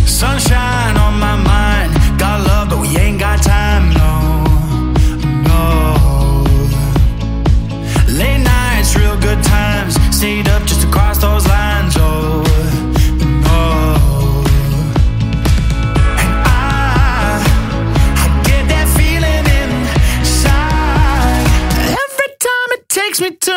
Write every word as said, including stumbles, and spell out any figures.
Sunshine on my mind. Got love, but we ain't got time, no, no. Late nights, real good times. Stayed up just to cross those lines, oh, no. And I, I get that feeling inside every time it takes me to